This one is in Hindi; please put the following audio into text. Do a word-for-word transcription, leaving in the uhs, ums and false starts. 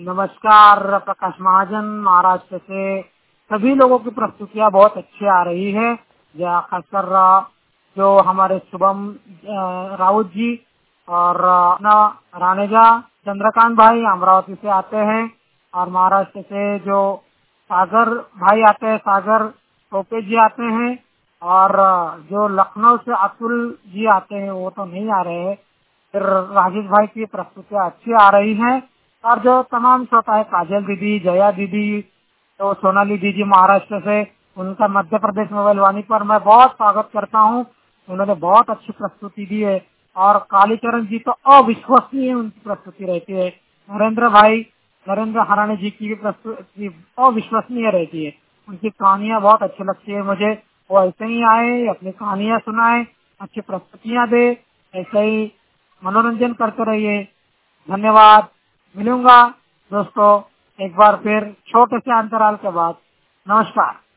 नमस्कार, प्रकाश महाजन महाराष्ट्र से। सभी लोगों की प्रस्तुतियां बहुत अच्छी आ रही है। खासकर जो हमारे शुभम राउत जी और अपना रानेजा चंद्रकांत भाई अमरावती से आते हैं, और महाराष्ट्र से जो सागर भाई आते हैं, सागर टोपे जी आते हैं, और जो लखनऊ से अतुल जी आते हैं, वो तो नहीं आ रहे हैं। फिर राजेश भाई की प्रस्तुतियां अच्छी आ रही हैं, और जो तमाम श्रोता है, काजल दीदी, जया दीदी, तो सोनाली दीदी महाराष्ट्र से, उनका मध्य प्रदेश मोबाइल वाणी पर मैं बहुत स्वागत करता हूं। उन्होंने बहुत अच्छी प्रस्तुति दी है, और कालीचरण जी तो अविश्वसनीय उनकी प्रस्तुति रहती है। नरेंद्र भाई, नरेंद्र हराणे जी की भी प्रस्तुति अविश्वसनीय रहती है। उनकी कहानियां बहुत अच्छी लगती है मुझे। वो ऐसे ही आए, अपनी कहानियां सुनाए, अच्छी प्रस्तुतियां दे, ऐसे ही मनोरंजन करते रहिए। धन्यवाद। मिलूंगा दोस्तों एक बार फिर छोटे से अंतराल के बाद। नमस्कार।